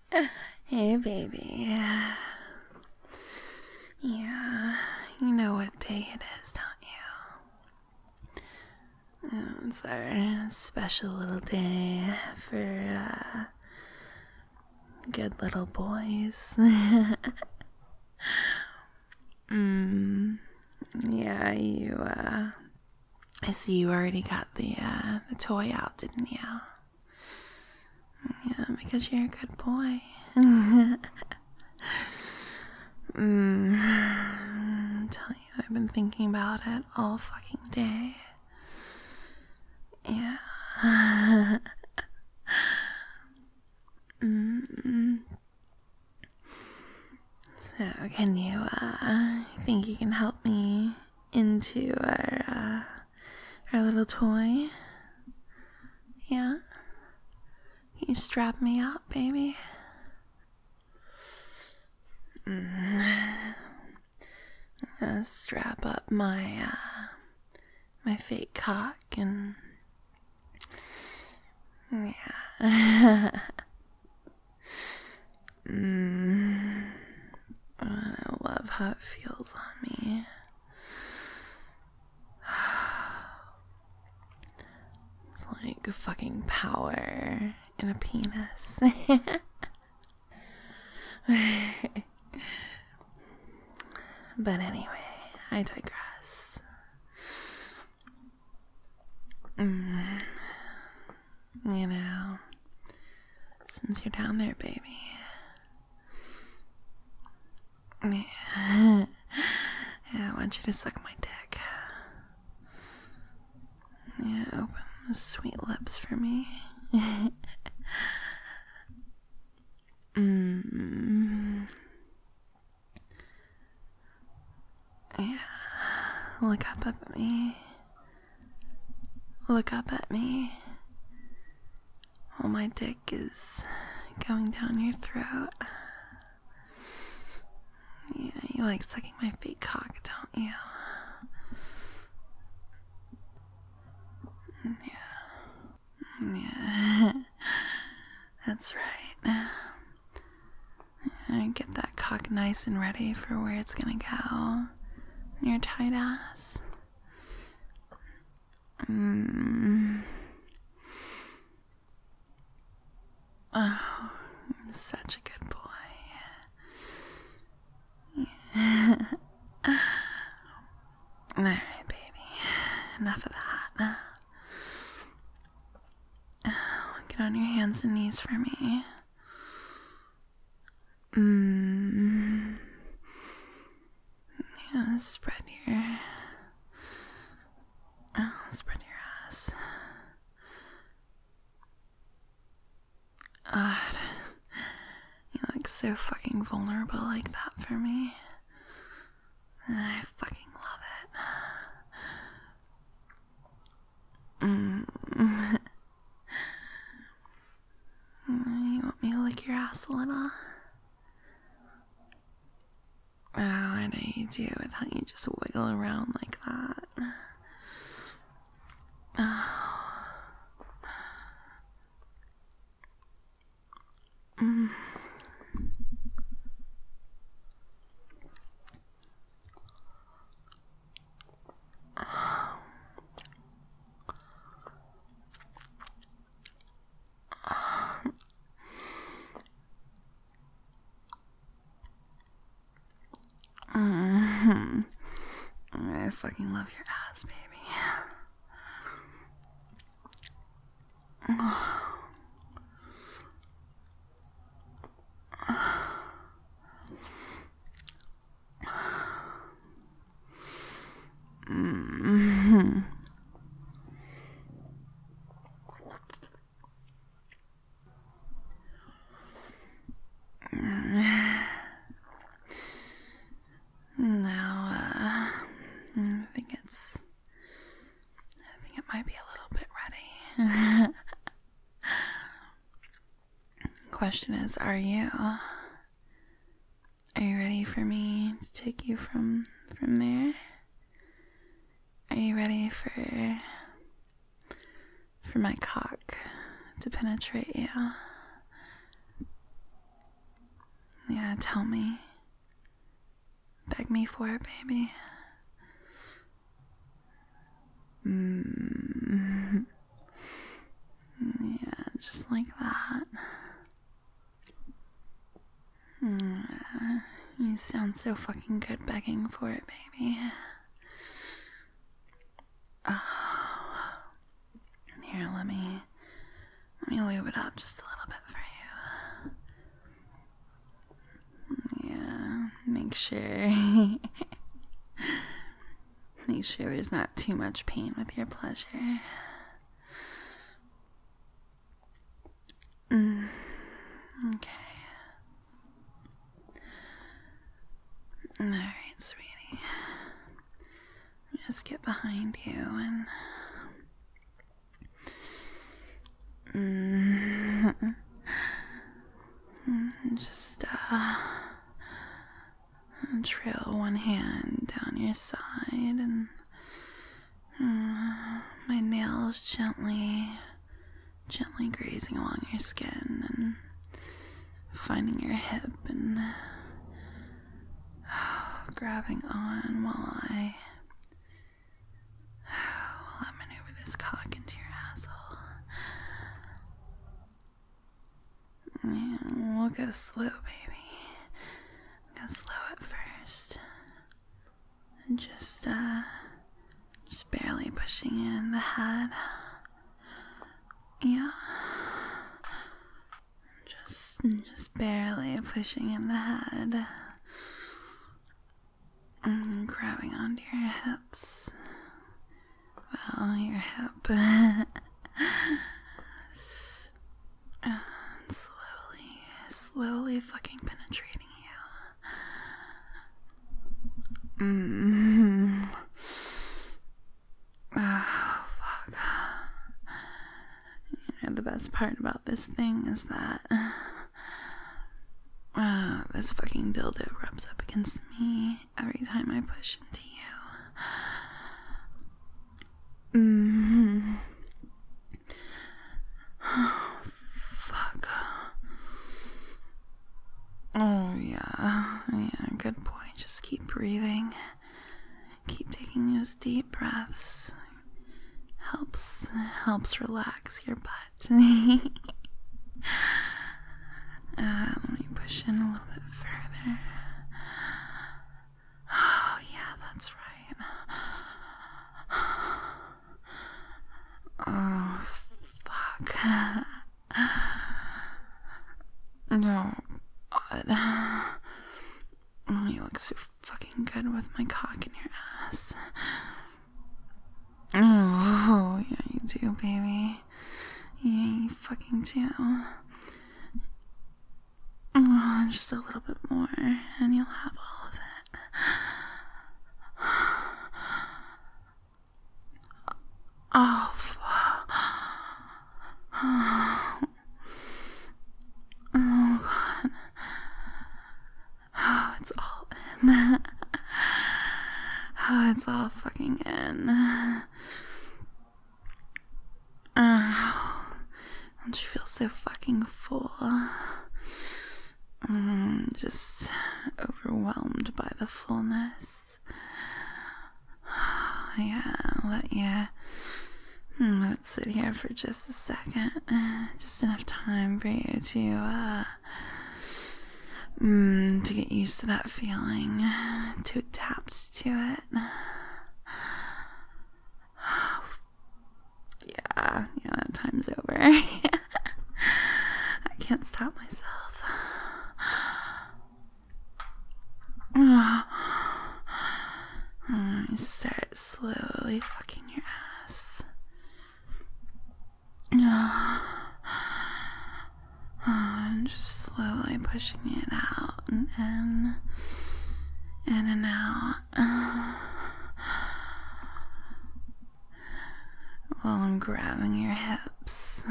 Hey, baby. Yeah, you know what day it is, don't you? It's our special little day for good little boys. Yeah, I see you already got the toy out, didn't you? Yeah, because you're a good boy. Tell you, I've been thinking about it all fucking day. Yeah. So, can you think you can help me into our little toy? Yeah? Can you strap me up, baby? Strap up my my fake cock and yeah. I love how it feels on me. It's like fucking power in a penis. But anyway, I digress. You know, since you're down there, baby. Yeah, I want you to suck my dick. Yeah, open those sweet lips for me. Yeah, look up at me. Look up at me. While my dick is going down your throat. Yeah, you like sucking my fake cock, don't you? Yeah. That's right. Get that cock nice and ready for where it's gonna go. Your tight ass. Oh, such a good boy. Alright, baby. Enough of that. Get on your hands and knees for me. Yeah, spread your ass. God, you look so fucking vulnerable like that for me. I fucking love it. You want me to lick your ass a little? Oh, I know you do with how you just wiggle around like that. I fucking love your ass, baby. Now, I think it might be a little bit ready. Question is, are you? Are you ready for me to take you from there? Are you ready for my cock to penetrate you? Yeah, tell me. Beg me for it, baby. Yeah, just like that. You sound so fucking good begging for it, baby. Oh. Here, let me lube it up just a little bit for you. Yeah, make sure there's not too much pain with your pleasure. Okay. Alright, sweetie. Just get behind you and just trail one hand down your side and my nails gently grazing along your skin and finding your hip and grabbing on while I maneuver this cock into your asshole. Yeah, we'll go slow, baby. Go slow at first. And just barely pushing in the head. Yeah. Just barely pushing in the head. And grabbing onto your hips. Well, your hip. And slowly fucking penetrating you. Oh, fuck. You know, the best part about this thing is that this fucking dildo rubs up against me every time I push into you. Oh, fuck. Oh, yeah, good boy. Just keep breathing. Keep taking those deep breaths. Helps relax your butt. Let me push in a little bit further. Oh, yeah, that's right. Oh, fuck. No, God. Oh, you look so fucking good with my cock in your ass. Oh, yeah, you do, baby. Yeah, you fucking do. Oh, just a little bit more, and you'll have all of it. Oh, fuck. Oh, God. Oh, it's all in. Oh, it's all fucking in. Oh, don't you feel so fucking full? Just overwhelmed by the fullness. Yeah, let it sit here for just a second. Just enough time for you to get used to that feeling, to adapt to it. Yeah, that time's over. I can't stop myself. I start slowly fucking your ass. Just slowly pushing it out and in and out. While I'm grabbing your hips.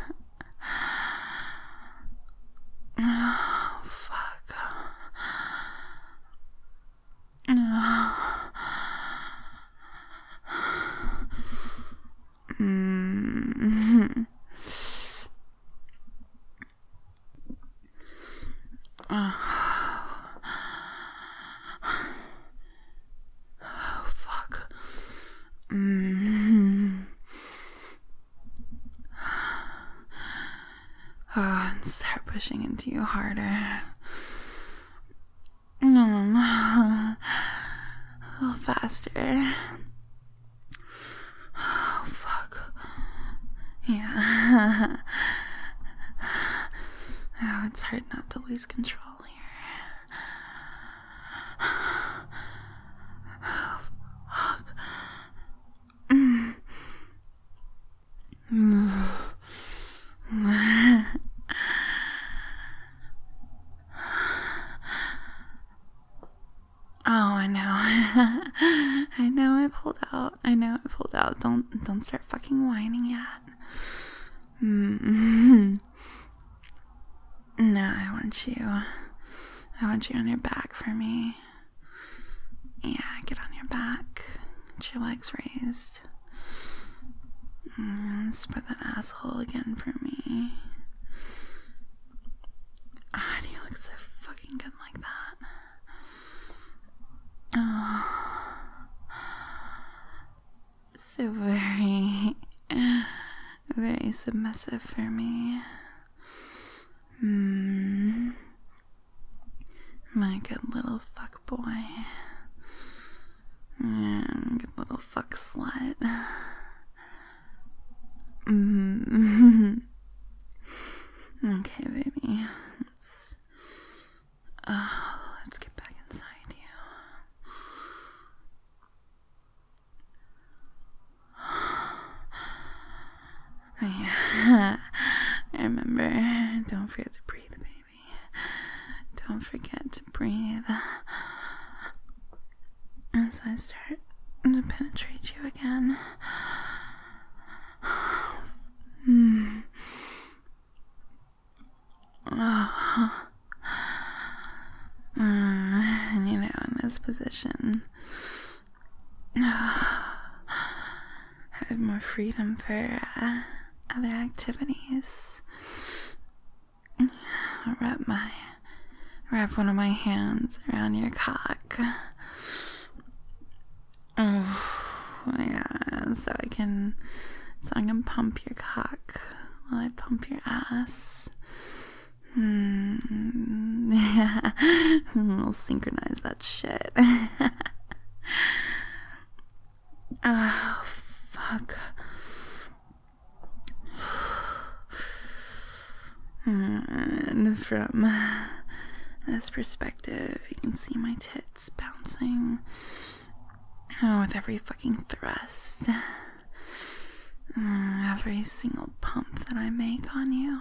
Oh, fuck. Oh, and start pushing into you harder. A little faster. Oh, fuck. Yeah. Oh, it's hard not to lose control here. Oh, fuck. Oh, I know. I know I pulled out. Don't start fucking whining yet. No, I want you on your back for me. Yeah, get on your back. Get your legs raised. Spread that asshole again for me. God, you look so fucking good like that. Oh, so very, very submissive for me. My good little fuck boy. Good little fuck slut. Okay, baby. Let's get back inside you. Yeah. Remember, don't forget to breathe, baby. Don't forget to breathe. As I start to penetrate you again. And you know, in this position, I have more freedom for other activities. Wrap one of my hands around your cock. Oh, yeah, so I can pump your cock while I pump your ass. Yeah, we'll synchronize that shit. Oh, fuck. And from this perspective, you can see my tits bouncing with every fucking thrust. Every single pump that I make on you.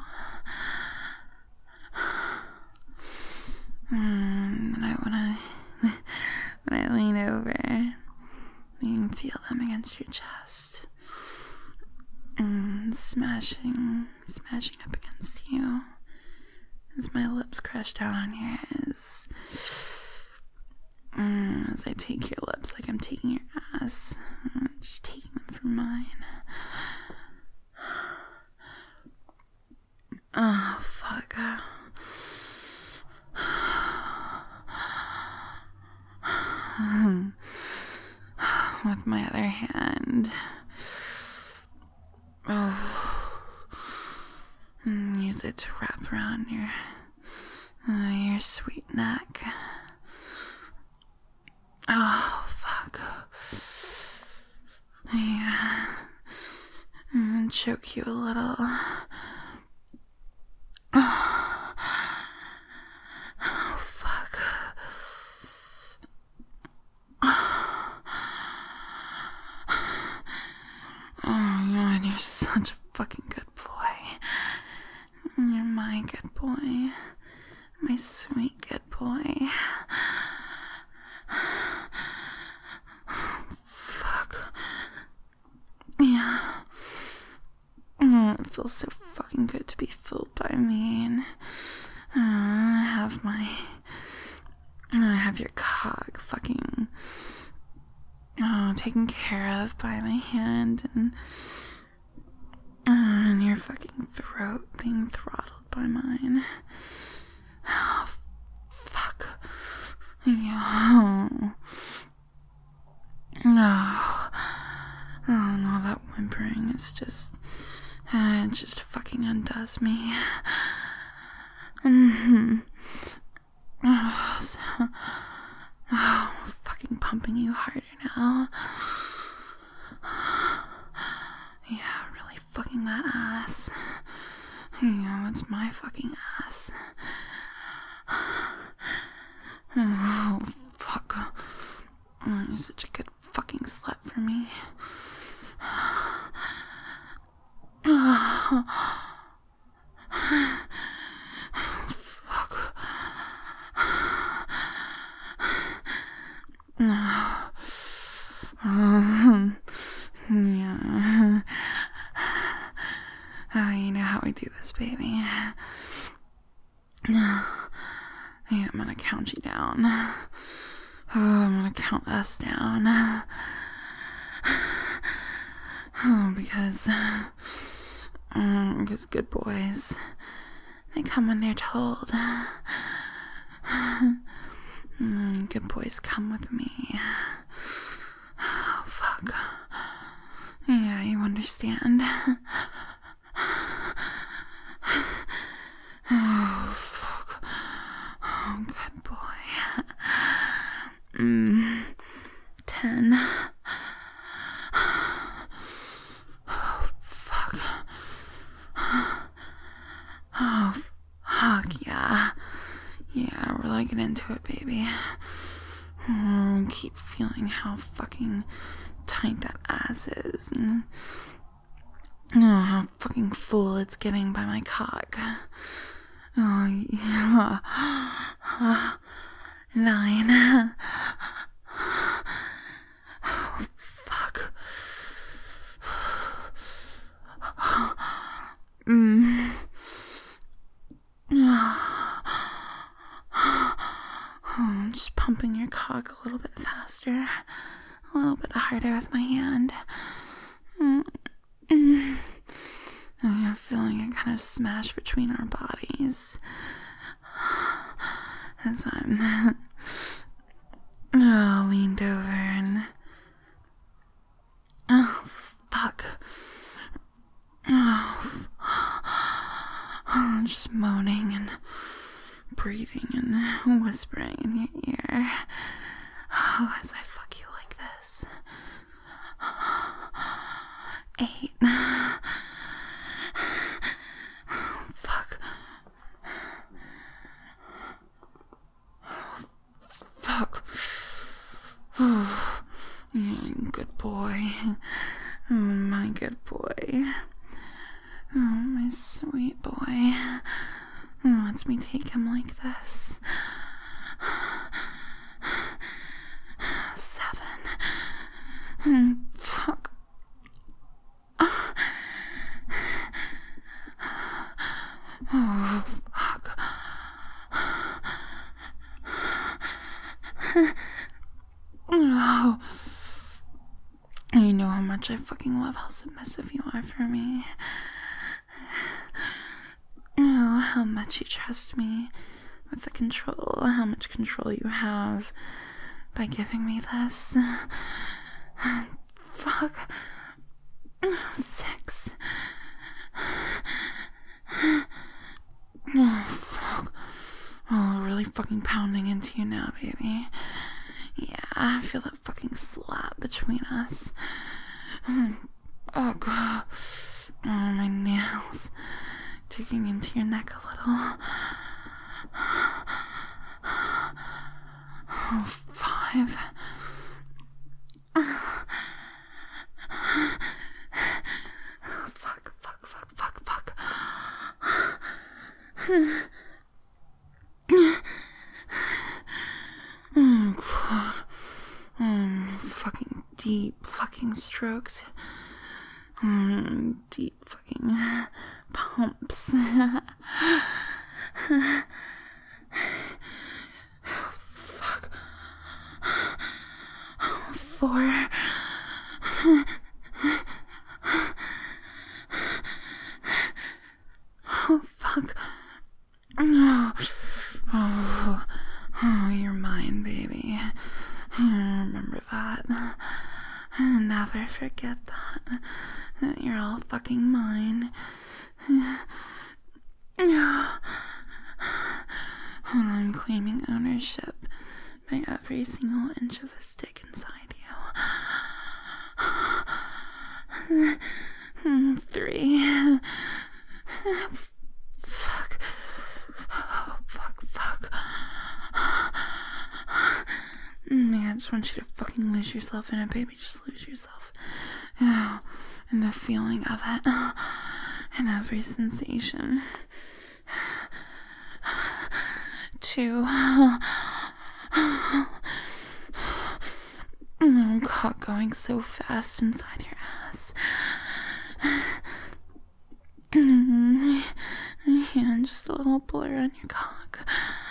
And when I lean over, you can feel them against your chest. Smashing up against you as my lips crush down on yours. As I take your lips like I'm taking your ass, just taking them from mine. Oh, fuck. With my other hand, use it to wrap around your sweet neck. Oh, fuck. Yeah. And choke you a little. Oh, fuck. Oh, God, you're such a fucking good boy. You're my good boy. My sweet good boy. Fuck. Yeah. It feels so fucking good to be filled by me and have your cock fucking taken care of by my hand and your fucking throat being throttled by mine. Oh, fuck. Yeah. No. Oh no, that whimpering is just It just fucking undoes me. Oh, fucking pumping you harder now. Yeah, really fucking that ass. It's my fucking ass. Oh, fuck. You're such a good fucking slut for me. Fuck. Yeah. You know how we do this, baby. Yeah, I'm gonna count you down. I'm gonna count us down. Because good boys, they come when they're told. Good boys come with me. Oh, fuck. Yeah, you understand. Oh, fuck. Oh, good boy. 10. Oh, fuck. Oh, fuck, yeah. Yeah, really get into it, baby. Keep feeling how fucking tight that ass is, and how fucking full it's getting by my cock. Oh, yeah. 9. Oh, fuck. 'm just pumping your cock a little bit faster, a little bit harder with my hand. I'm feeling it kind of smash between our bodies as I'm leaned over and fuck. Just moaning and breathing and whispering in your ear. As I fuck you like this. 8. Fuck. Fuck. Good boy. My good boy. My sweet boy. Lets me take him like this. 7. Fuck. Oh, fuck. Oh. You know how much I fucking love how submissive you are for me. Oh, how much you trust me with the control, how much control you have by giving me this. Fuck. 6. Oh, fuck. Oh, really fucking pounding into you now, baby. Yeah, I feel that fucking slap between us. Oh, God. Oh, my nails. Digging into your neck a little. Oh, 5. Oh, fuck. Oh, God. Fucking deep fucking strokes. Deep fucking pumps. Fuck. 4. Oh, fuck. No. Oh, you're mine, baby. Remember that. Never forget that. That you're all fucking mine. I'm claiming ownership by every single inch of a stick inside you. 3. Fuck. Oh, fuck. Man, I just want you to fucking lose yourself in it, baby. Just lose yourself. And the feeling of it. And every sensation. 2. Oh, God, going so fast inside your ass. And just a little blur on your cock.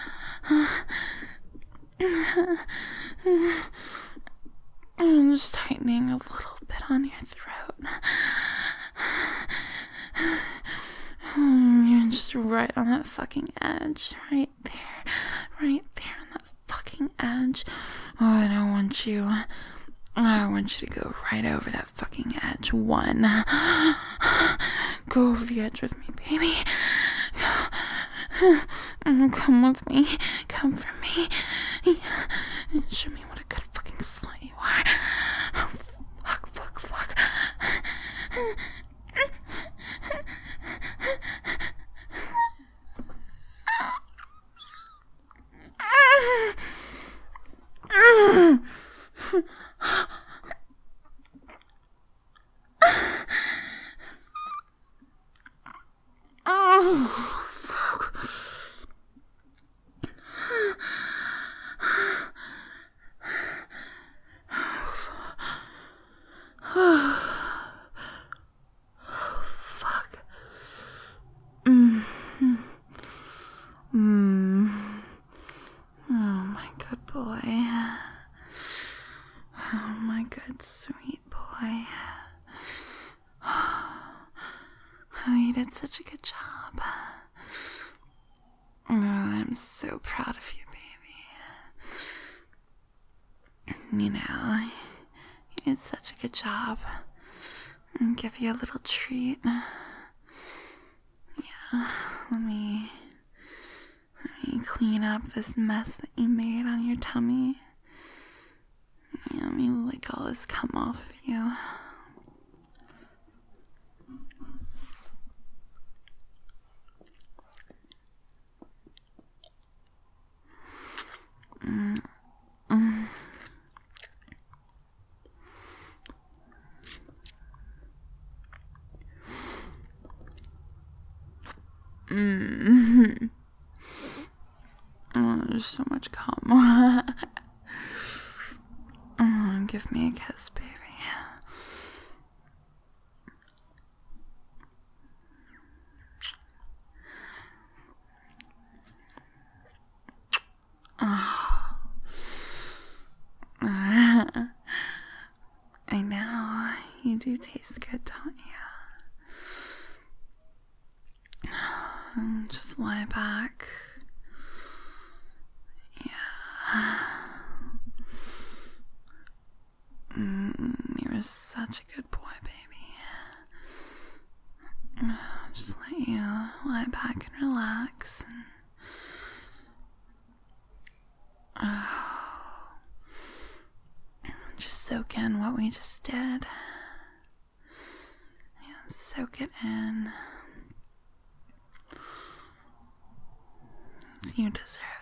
And just tightening a little bit on your throat. You're just right on that fucking edge. Right there on that fucking edge. Oh, and I want you to go right over that fucking edge. 1. Go over the edge with me, baby. Come with me. Come for me. Show me what a good fucking slut you are. Fuck. Oh, my good boy. Oh, my good, sweet boy. Oh, you did such a good job. Oh, I'm so proud of you, baby. You know, you did such a good job. I'll give you a little treat. Yeah, let me clean up this mess that you made on your tummy. Yeah, let me lick all this cum off of you. Oh, there's so much cum. Oh, give me a kiss, baby. Oh. I know, you do taste good, don't you? Just lie back. Yeah. You're such a good boy, baby. Just let you lie back and relax. Just soak in what we just did. Yeah, soak it in. You deserve